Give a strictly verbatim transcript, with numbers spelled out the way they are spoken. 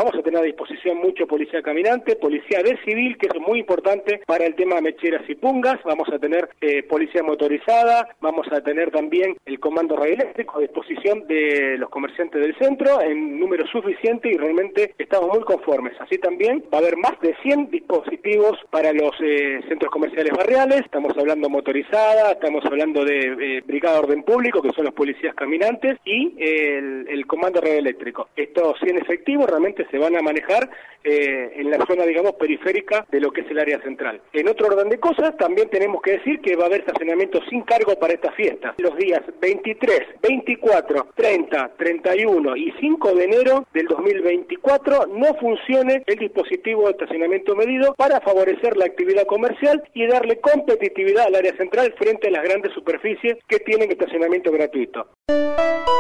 Vamos a tener a disposición mucho policía caminante, policía de civil, que es muy importante para el tema de mecheras y pungas. Vamos a tener eh, policía motorizada, vamos a tener también el comando radioeléctrico a disposición de los comerciantes del centro en número suficiente y realmente estamos muy conformes. Así también va a haber más de cien dispositivos para los eh, centros comerciales barriales. Estamos hablando motorizada, estamos hablando de eh, brigada de orden público, que son los policías caminantes, y eh, el, el comando radioeléctrico. Estos cien efectivos realmente se van a manejar eh, en la zona, digamos, periférica de lo que es el área central. En otro orden de cosas, también tenemos que decir que va a haber estacionamiento sin cargo para esta fiesta. Los días veintitrés, veinticuatro, treinta, treinta y uno y cinco de enero del dos mil veinticuatro no funcione el dispositivo de estacionamiento medido para favorecer la actividad comercial y darle competitividad al área central frente a las grandes superficies que tienen estacionamiento gratuito.